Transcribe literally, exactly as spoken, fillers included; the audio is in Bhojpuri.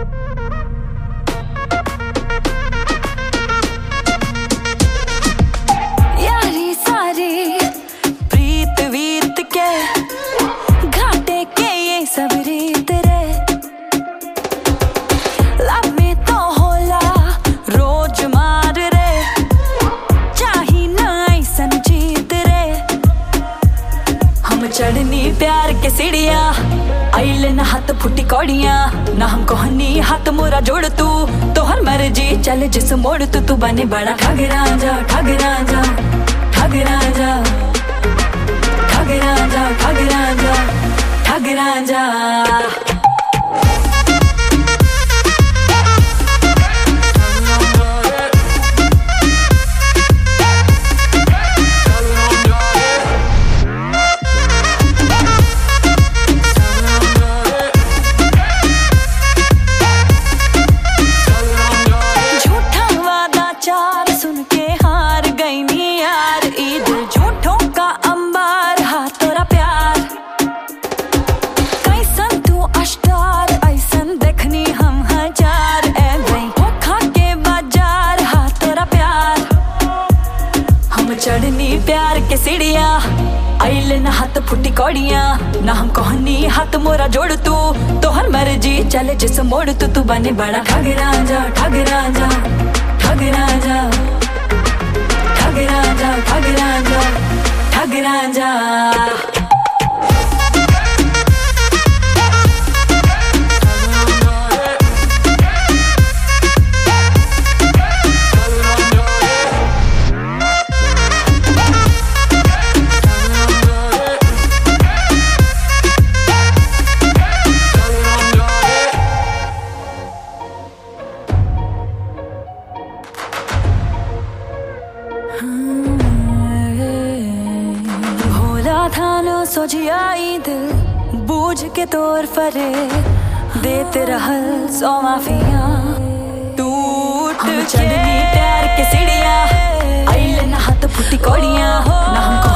यारी सारी प्रीत वीत के घाटे के ये सब रीत रे लब में तो होला रोज मार रे चाही ना ऐसन जीत रे हम चढ़नी प्यार के सीढ़िया आइले न हाथ फुटी कौड़िया ना हम कहनी हाथ मोरा जोड़ तू तोहर मर्जी चले जिस मोड़ तू तू बने बड़ा ठग राजा ठग राजा ठग राजा ठग राजा ठग राजा ठग राजा सुन के हार गई नी यार ईद झूठों का अंबार हा तोरा प्यार कैसन तू अष्टार ऐसन देखनी हम हजार ए गई धोखा के बाजार हा तोरा प्यार हम चढ़नी प्यार के सीढ़िया आइले न हाथ फुटी कौड़िया ना हम कहनी हाथ मोरा जोड़ तू तोहर मर्जी चले जिस मोड़ तू तू बने बड़ा ठग राजा ठग राजा ठग राजा ठग राजा ठग राजा ठग राजा भोला था न सोझिया ई दिल बूझ के तोर फरे देते रहल सौ माफिया टूट चढ़नी प्यार के सीढ़िया आइले न हाथ फुटी कौड़िया ना हम